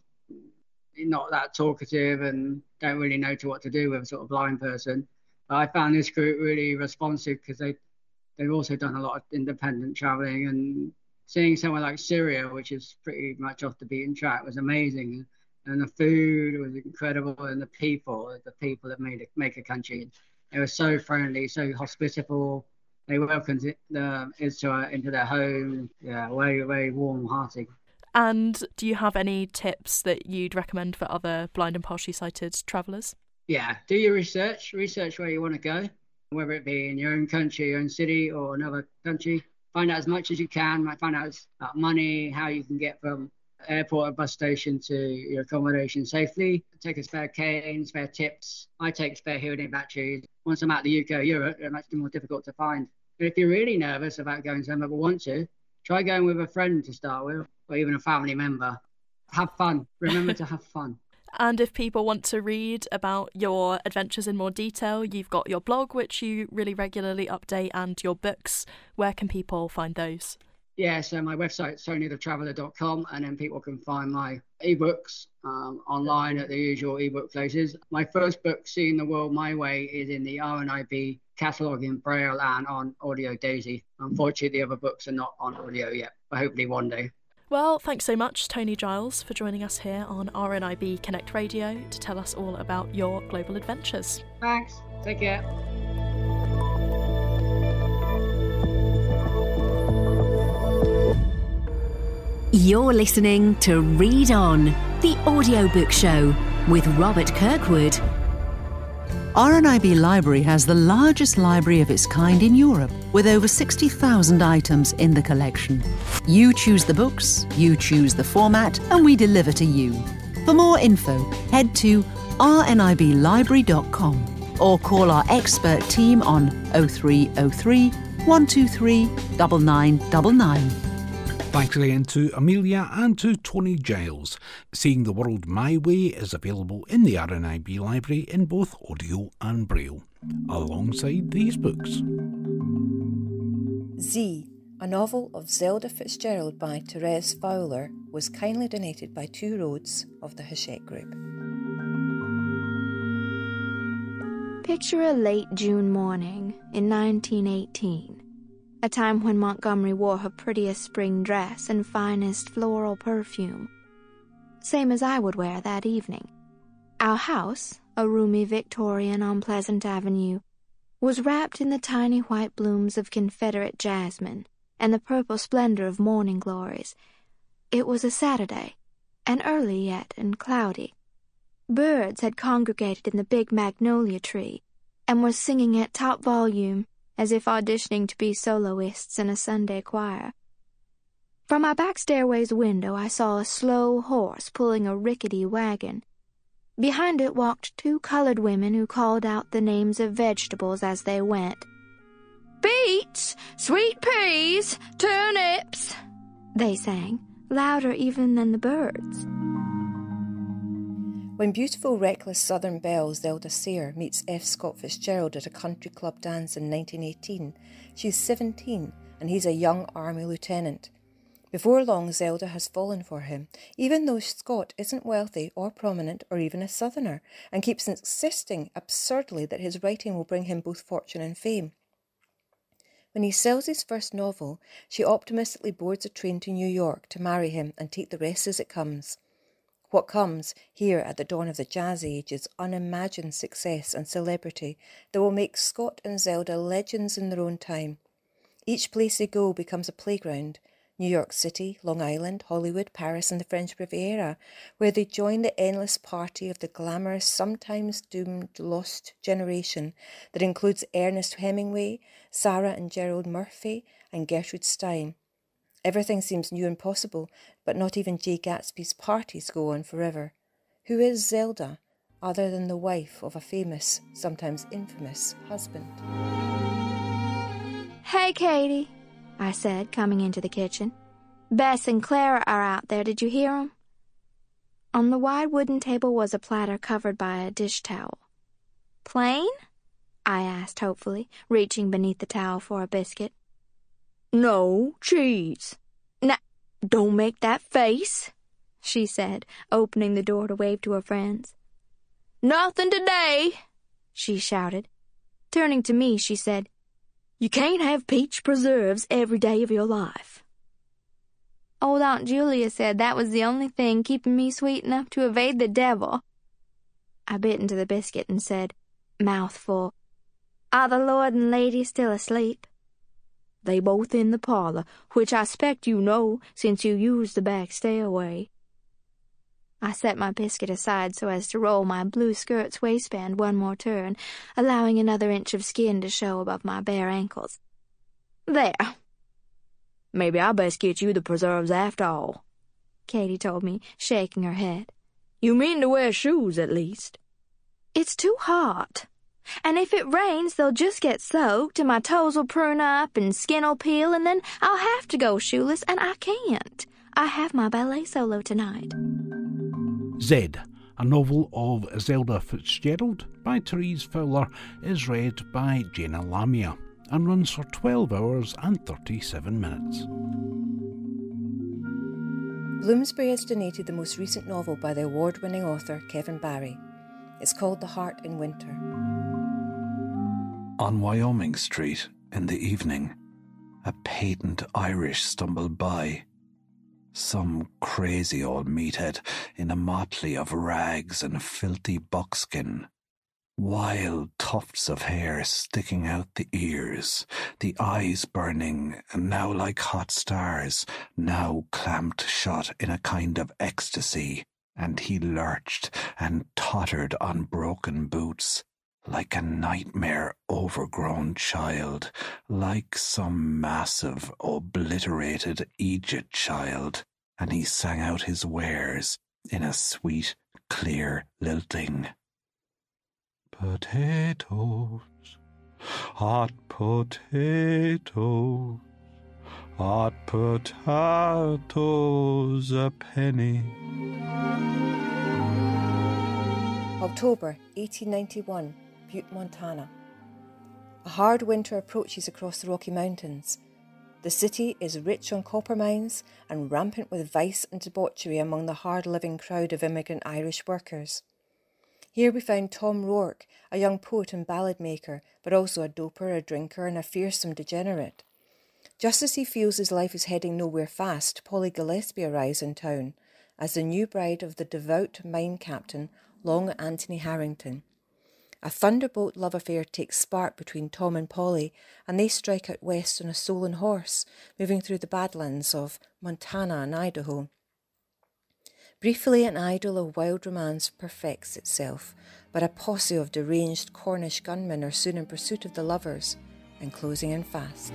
S11: not that talkative and don't really know to what to do with a sort of blind person. But I found this group really responsive because they, they've also done a lot of independent traveling, and seeing somewhere like Syria, which is pretty much off the beaten track, was amazing. And the food was incredible, and the people, the people that made it, make a country, they were so friendly, so hospitable. They welcomed it, uh, Israel into their home. Yeah, very, very warm-hearted.
S10: And do you have any tips that you'd recommend for other blind and partially sighted travellers?
S11: Yeah, do your research. Research where you want to go, whether it be in your own country, your own city, or another country. Find out as much as you can. Find out about money, how you can get from airport or bus station to your accommodation safely. Take a spare cane, spare tips. I take spare hearing aid batteries. Once I'm out of the U K or Europe, they're much more difficult to find. But if you're really nervous about going somewhere but want to, try going with a friend to start with, or even a family member. Have fun. Remember to have fun.
S10: And if people want to read about your adventures in more detail, you've got your blog, which you really regularly update, and your books. Where can people find those?
S11: Yeah, so my website is tony the traveller dot com, and then people can find my ebooks um, online at the usual ebook places. My first book, Seeing the World My Way, is in the R N I B catalogue in Braille and on Audio Daisy. Unfortunately, the other books are not on audio yet, but hopefully one day.
S10: Well, thanks so much, Tony Giles, for joining us here on R N I B Connect Radio to tell us all about your global adventures.
S11: Thanks. Take care.
S1: You're listening to Read On, the audiobook show with Robert Kirkwood.
S12: R N I B Library has the largest library of its kind in Europe, with over sixty thousand items in the collection. You choose the books, you choose the format, and we deliver to you. For more info, head to r n i b library dot com or call our expert team on oh three oh three, one two three, nine nine nine nine.
S2: Thanks again to Amelia and to Tony Giles. Seeing the World My Way is available in the R N I B library in both audio and braille, alongside these books.
S7: Z, a novel of Zelda Fitzgerald by Therese Fowler, was kindly donated by Two Roads of the Hachette Group.
S13: Picture a late June morning in nineteen eighteen. A time when Montgomery wore her prettiest spring dress and finest floral perfume. Same as I would wear that evening. Our house, a roomy Victorian on Pleasant Avenue, was wrapped in the tiny white blooms of Confederate jasmine and the purple splendor of morning glories. It was a Saturday, and early yet and cloudy. Birds had congregated in the big magnolia tree and were singing at top volume, as if auditioning to be soloists in a Sunday choir. From my back stairway's window I saw a slow horse pulling a rickety wagon. Behind it walked two colored women who called out the names of vegetables as they went. "Beets, sweet peas, turnips," they sang, louder even than the birds.
S7: When beautiful, reckless Southern belle Zelda Sayre meets F. Scott Fitzgerald at a country club dance in nineteen eighteen, she's seventeen and he's a young army lieutenant. Before long, Zelda has fallen for him, even though Scott isn't wealthy or prominent or even a Southerner, and keeps insisting absurdly that his writing will bring him both fortune and fame. When he sells his first novel, she optimistically boards a train to New York to marry him and take the rest as it comes. What comes here at the dawn of the Jazz Age is unimagined success and celebrity that will make Scott and Zelda legends in their own time. Each place they go becomes a playground, New York City, Long Island, Hollywood, Paris and the French Riviera, where they join the endless party of the glamorous, sometimes doomed, lost generation that includes Ernest Hemingway, Sarah and Gerald Murphy and Gertrude Stein. Everything seems new and possible, but not even Jay Gatsby's parties go on forever. Who is Zelda, other than the wife of a famous, sometimes infamous, husband?
S13: Hey, Katie, I said, coming into the kitchen. Bess and Clara are out there. Did you hear 'em? On the wide wooden table was a platter covered by a dish towel. Plain? I asked hopefully, reaching beneath the towel for a biscuit. No, cheese. Now, don't make that face, she said, opening the door to wave to her friends. Nothing today, she shouted. Turning to me, she said, You can't have peach preserves every day of your life. Old Aunt Julia said that was the only thing keeping me sweet enough to evade the devil. I bit into the biscuit and said, mouthful, Are the lord and lady still asleep? They both in the parlor, which I expect you know, since you used the back stairway. I set my biscuit aside so as to roll my blue skirt's waistband one more turn, allowing another inch of skin to show above my bare ankles. There. Maybe I best get you the preserves after all, Katie told me, shaking her head. You mean to wear shoes, at least? It's too hot. And if it rains, they'll just get soaked, and my toes will prune up, and skin'll peel, and then I'll have to go shoeless, and I can't. I have my ballet solo tonight.
S2: Zed, a novel of Zelda Fitzgerald by Therese Fowler, is read by Jana Lamia and runs for twelve hours and thirty-seven minutes.
S7: Bloomsbury has donated the most recent novel by the award-winning author Kevin Barry. It's called The Heart in Winter.
S14: On Wyoming Street, in the evening, a patent Irish stumbled by. Some crazy old meathead in a motley of rags and filthy buckskin. Wild tufts of hair sticking out the ears, the eyes burning, now like hot stars, now clamped shut in a kind of ecstasy, and he lurched and tottered on broken boots, like a nightmare overgrown child, like some massive, obliterated Egypt child, and he sang out his wares in a sweet, clear lilting. Potatoes, hot potatoes, hot potatoes a penny.
S7: October eighteen ninety-one, Butte, Montana. A hard winter approaches across the Rocky Mountains. The city is rich on copper mines and rampant with vice and debauchery among the hard-living crowd of immigrant Irish workers. Here we found Tom Rourke, a young poet and ballad maker, but also a doper, a drinker, and a fearsome degenerate. Just as he feels his life is heading nowhere fast, Polly Gillespie arrives in town as the new bride of the devout mine captain, Long Anthony Harrington. A thunderbolt love affair takes spark between Tom and Polly, and they strike out west on a stolen horse, moving through the badlands of Montana and Idaho. Briefly, an idyll of wild romance perfects itself, but a posse of deranged Cornish gunmen are soon in pursuit of the lovers and closing in fast.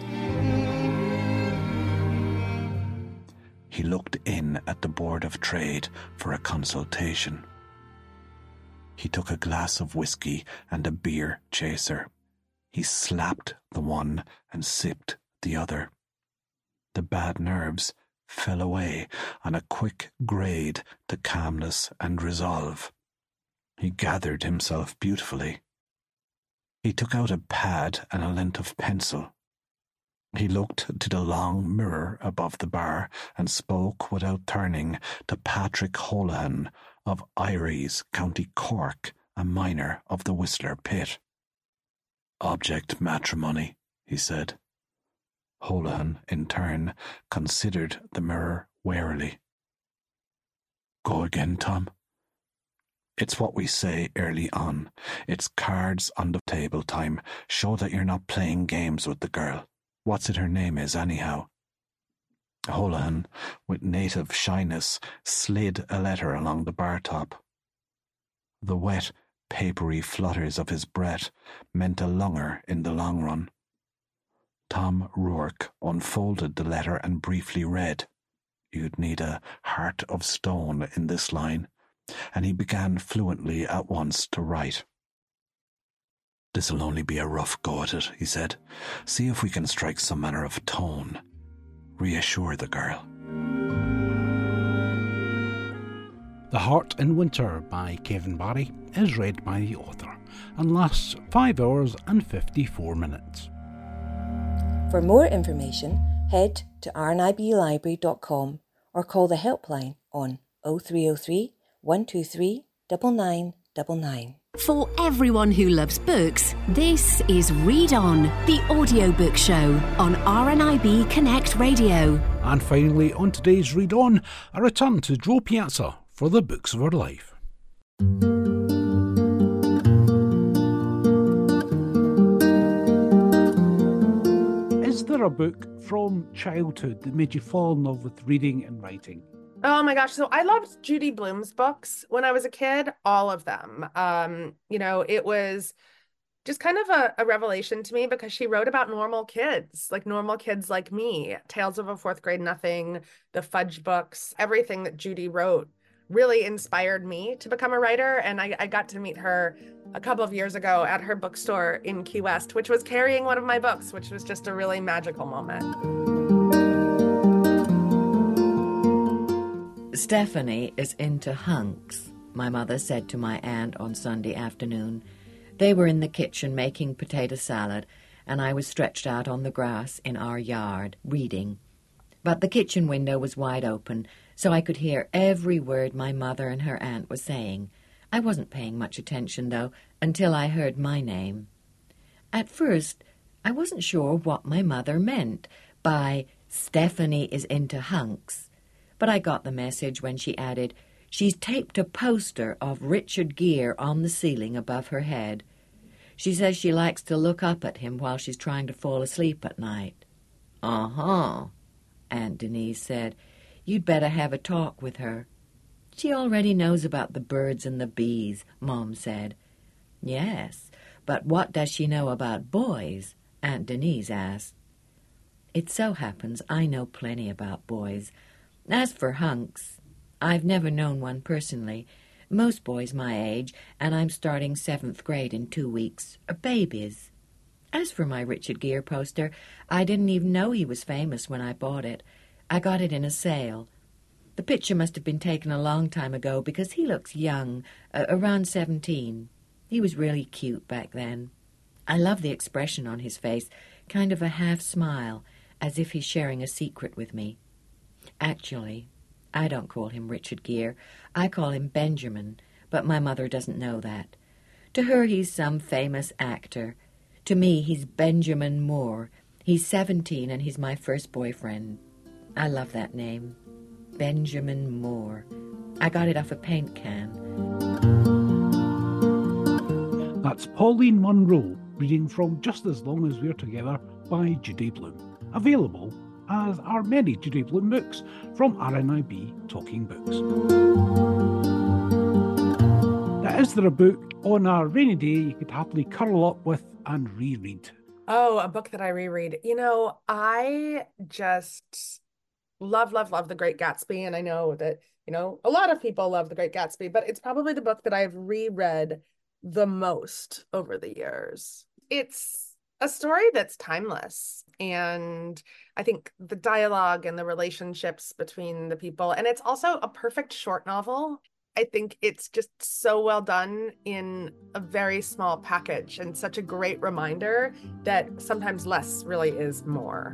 S14: He looked in at the Board of Trade for a consultation. He took a glass of whiskey and a beer chaser. He slapped the one and sipped the other. The bad nerves fell away on a quick grade to calmness and resolve. He gathered himself beautifully. He took out a pad and a lint of pencil. He looked to the long mirror above the bar and spoke without turning to Patrick Holohan of Iries, County Cork, a miner of the Whistler Pit. Object matrimony, he said. Holohan, in turn, considered the mirror warily. Go again, Tom. It's what we say early on. It's cards on the table time. Show that you're not playing games with the girl. What's it her name is, anyhow? Holohan, with native shyness, slid a letter along the bar top. The wet, papery flutters of his breath meant a lunger in the long run. Tom Rourke unfolded the letter and briefly read, "You'd need a heart of stone in this line," and he began fluently at once to write. "This'll only be a rough go at it," he said. "See if we can strike some manner of tone. Reassure the girl."
S2: The Heart in Winter by Kevin Barry is read by the author and lasts five hours and fifty-four minutes.
S7: For more information, head to r n i b library dot com or call the helpline on oh three oh three, one two three, nine nine nine nine.
S1: For everyone who loves books, this is Read On, the audiobook show on R N I B Connect Radio.
S2: And finally, on today's Read On, a return to Joe Piazza for the books of our life. Is there a book from childhood that made you fall in love with reading and writing?
S4: Oh my gosh. So I loved Judy Blume's books when I was a kid, all of them. Um, you know, it was just kind of a, a revelation to me because she wrote about normal kids, like normal kids like me. Tales of a Fourth Grade Nothing, the Fudge books, everything that Judy wrote really inspired me to become a writer. And I, I got to meet her a couple of years ago at her bookstore in Key West, which was carrying one of my books, which was just a really magical moment.
S15: Stephanie is into hunks, my mother said to my aunt on Sunday afternoon. They were in the kitchen making potato salad, and I was stretched out on the grass in our yard, reading. But the kitchen window was wide open, so I could hear every word my mother and her aunt were saying. I wasn't paying much attention, though, until I heard my name. At first, I wasn't sure what my mother meant by Stephanie is into hunks. But I got the message when she added, "She's taped a poster of Richard Gere on the ceiling above her head. She says she likes to look up at him while she's trying to fall asleep at night." "Uh-huh," Aunt Denise said. "You'd better have a talk with her." "She already knows about the birds and the bees," Mom said. "Yes, but what does she know about boys?" Aunt Denise asked. "It so happens I know plenty about boys. As for hunks, I've never known one personally. Most boys my age, and I'm starting seventh grade in two weeks, are babies. As for my Richard Gere poster, I didn't even know he was famous when I bought it. I got it in a sale. The picture must have been taken a long time ago because he looks young, uh, around seventeen. He was really cute back then. I love the expression on his face, kind of a half smile, as if he's sharing a secret with me. Actually, I don't call him Richard Gere. I call him Benjamin, but my mother doesn't know that. To her, he's some famous actor. To me, he's Benjamin Moore. He's seventeen, and he's my first boyfriend. I love that name. Benjamin Moore. I got it off a paint can.
S2: That's Pauline Munro, reading from Just As Long As We're Together by Judy Blume. Available, as are many Judy Blume books, from R N I B Talking Books. Now, is there a book on a rainy day you could happily curl up with and reread?
S4: Oh, a book that I reread. You know, I just love, love, love The Great Gatsby. And I know that, you know, a lot of people love The Great Gatsby, but it's probably the book that I've reread the most over the years. It's a story that's timeless. And I think the dialogue and the relationships between the people, and it's also a perfect short novel. I think it's just so well done in a very small package and such a great reminder that sometimes less really is more.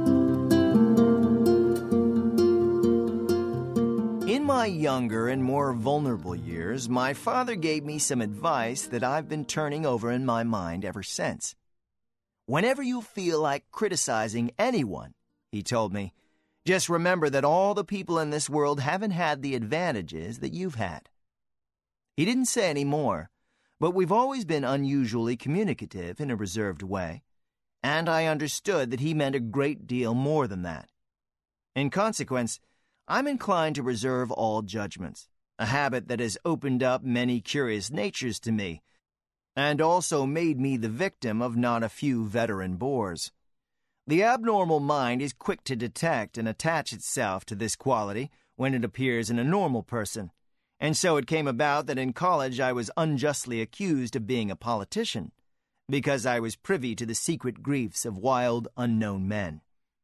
S16: In my younger and more vulnerable years, my father gave me some advice that I've been turning over in my mind ever since. Whenever you feel like criticizing anyone, he told me, just remember that all the people in this world haven't had the advantages that you've had. He didn't say any more, but we've always been unusually communicative in a reserved way, and I understood that he meant a great deal more than that. In consequence, I'm inclined to reserve all judgments, a habit that has opened up many curious natures to me, and also made me the victim of not a few veteran bores. The abnormal mind is quick to detect and attach itself to this quality when it appears in a normal person, and so it came about that in college I was unjustly accused of being a politician, because I was privy to the secret griefs of wild, unknown men.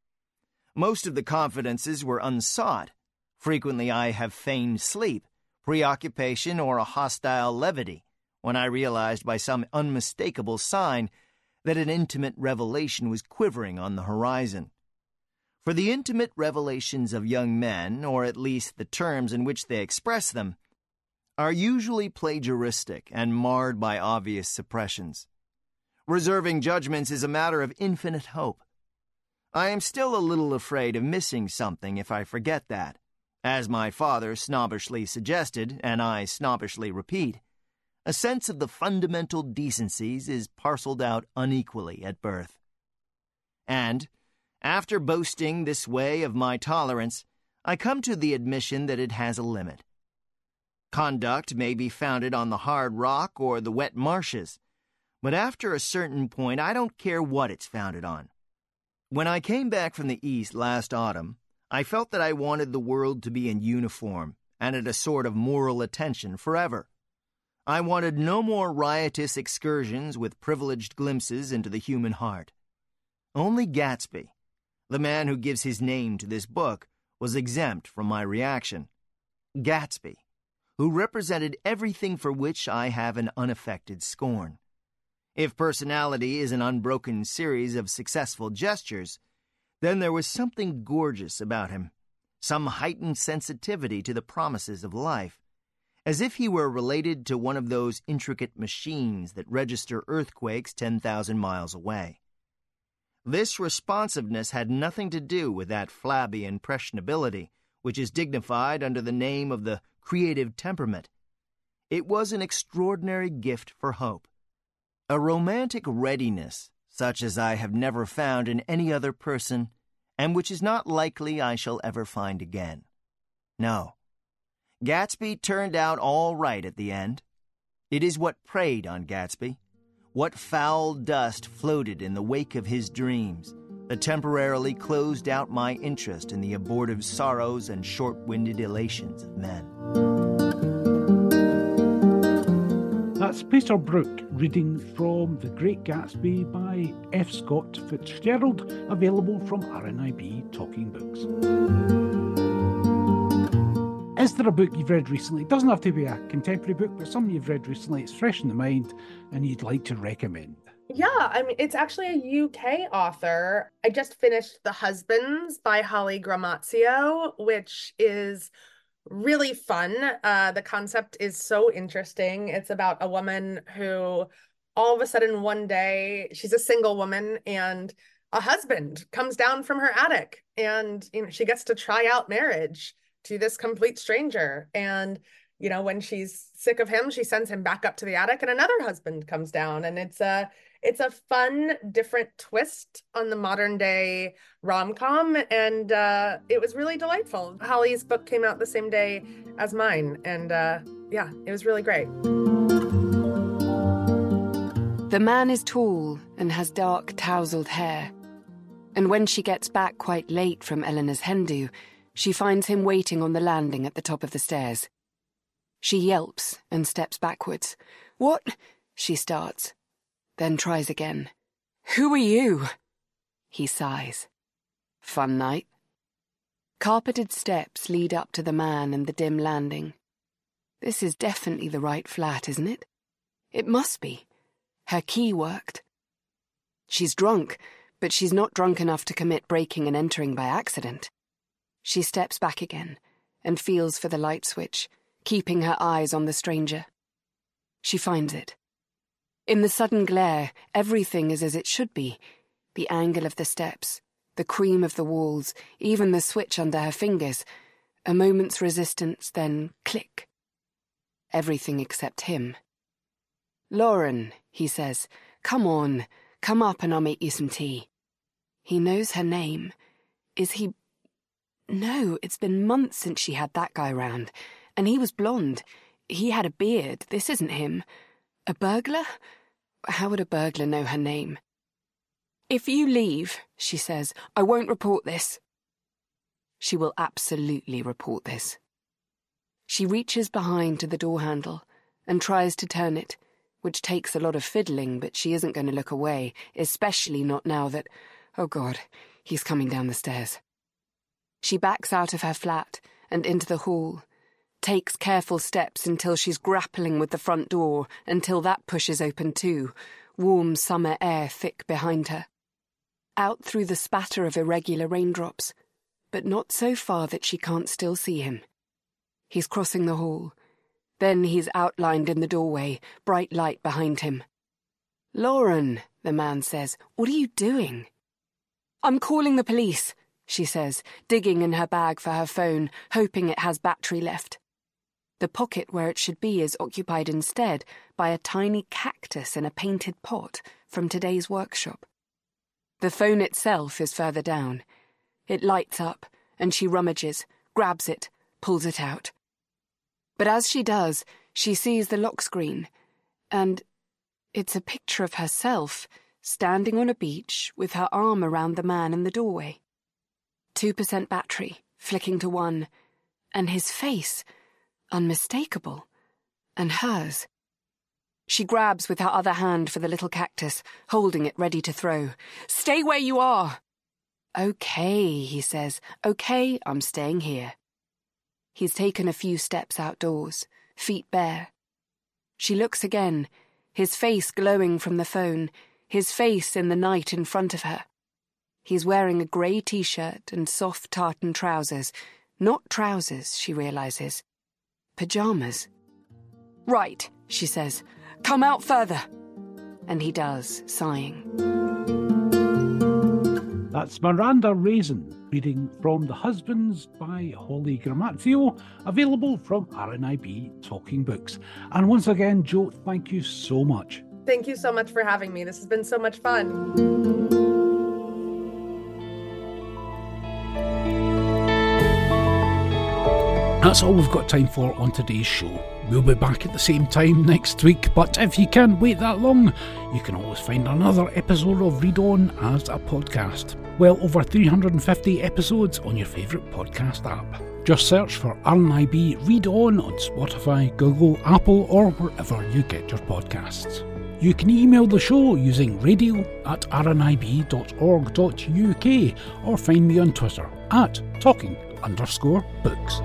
S16: Most of the confidences were unsought. Frequently I have feigned sleep, preoccupation, or a hostile levity, when I realized by some unmistakable sign that an intimate revelation was quivering on the horizon. For the intimate revelations of young men, or at least the terms in which they express them, are usually plagiaristic and marred by obvious suppressions. Reserving judgments is a matter of infinite hope. I am still a little afraid of missing something if I forget that, as my father snobbishly suggested, and I snobbishly repeat, a sense of the fundamental decencies is parceled out unequally at birth. And, after boasting this way of my tolerance, I come to the admission that it has a limit. Conduct may be founded on the hard rock or the wet marshes, but after a certain point I don't care what it's founded on. When I came back from the East last autumn, I felt that I wanted the world to be in uniform and at a sort of moral attention forever. I wanted no more riotous excursions with privileged glimpses into the human heart. Only Gatsby, the man who gives his name to this book, was exempt from my reaction. Gatsby, who represented everything for which I have an unaffected scorn. If personality is an unbroken series of successful gestures, then there was something gorgeous about him, some heightened sensitivity to the promises of life, as if he were related to one of those intricate machines that register earthquakes ten thousand miles away. This responsiveness had nothing to do with that flabby impressionability which is dignified under the name of the creative temperament. It was an extraordinary gift for hope. A romantic readiness, such as I have never found in any other person, and which is not likely I shall ever find again. No. Gatsby turned out all right at the end. It is what preyed on Gatsby, what foul dust floated in the wake of his dreams, that temporarily closed out my interest in the abortive sorrows and short-winded elations of men.
S2: That's Peter Brook reading from The Great Gatsby by F. Scott Fitzgerald, available from R N I B Talking Books. Is there a book you've read recently? It doesn't have to be a contemporary book, but something you've read recently, it's fresh in the mind, and you'd like to recommend?
S4: Yeah, I mean, it's actually a U K author. I just finished The Husbands by Holly Gramazio, which is really fun. Uh, the concept is so interesting. It's about a woman who all of a sudden one day, she's a single woman and a husband comes down from her attic and you know, she gets to try out marriage to this complete stranger. And, you know, when she's sick of him, she sends him back up to the attic and another husband comes down. And it's a, it's a fun, different twist on the modern day rom-com. And uh, it was really delightful. Holly's book came out the same day as mine. And uh, yeah, it was really great.
S5: The man is tall and has dark, tousled hair. And when she gets back quite late from Eleanor's hen do, she finds him waiting on the landing at the top of the stairs. She yelps and steps backwards. "What?" she starts, then tries again. "Who are you?" He sighs. "Fun night." Carpeted steps lead up to the man and the dim landing. This is definitely the right flat, isn't it? It must be. Her key worked. She's drunk, but she's not drunk enough to commit breaking and entering by accident. She steps back again and feels for the light switch, keeping her eyes on the stranger. She finds it. In the sudden glare, everything is as it should be. The angle of the steps, the cream of the walls, even the switch under her fingers. A moment's resistance, then click. Everything except him. "Lauren," he says, "come on, come up and I'll make you some tea." He knows her name. Is he... No, it's been months since she had that guy round. And he was blonde. He had a beard. This isn't him. A burglar? How would a burglar know her name? If you leave, she says, I won't report this. She will absolutely report this. She reaches behind to the door handle and tries to turn it, which takes a lot of fiddling, but she isn't going to look away, especially not now that, oh God, he's coming down the stairs. She backs out of her flat and into the hall, takes careful steps until she's grappling with the front door, until that pushes open too, warm summer air thick behind her. Out through the spatter of irregular raindrops, but not so far that she can't still see him. He's crossing the hall. Then he's outlined in the doorway, bright light behind him. Lauren, the man says, what are you doing? I'm calling the police, she says, digging in her bag for her phone, hoping it has battery left. The pocket where it should be is occupied instead by a tiny cactus in a painted pot from today's workshop. The phone itself is further down. It lights up, and she rummages, grabs it, pulls it out. But as she does, she sees the lock screen, and it's a picture of herself standing on a beach with her arm around the man in the doorway. Two percent battery, flicking to one, and his face, unmistakable, and hers. She grabs with her other hand for the little cactus, holding it ready to throw. Stay where you are! Okay, he says. Okay, I'm staying here. He's taken a few steps outdoors, feet bare. She looks again, his face glowing from the phone, his face in the night in front of her. He's wearing a grey t-shirt and soft tartan trousers. Not trousers, she realises. Pyjamas. Right, she says. Come out further. And he does, sighing.
S2: That's Miranda Raisin, reading from The Husbands by Holly Gramazio, available from R N I B Talking Books. And once again, Jo, thank you so much.
S4: Thank you so much for having me. This has been so much fun.
S2: That's all we've got time for on today's show. We'll be back at the same time next week, but if you can't wait that long, you can always find another episode of Read On as a podcast. Well over three hundred fifty episodes on your favourite podcast app. Just search for R N I B Read On on Spotify, Google, Apple, or wherever you get your podcasts. You can email the show using radio at r n i b dot org dot u k or find me on Twitter at talking underscore books.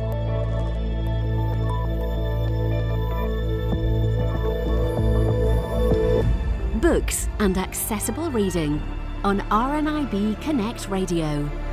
S1: Books and accessible reading on R N I B Connect Radio.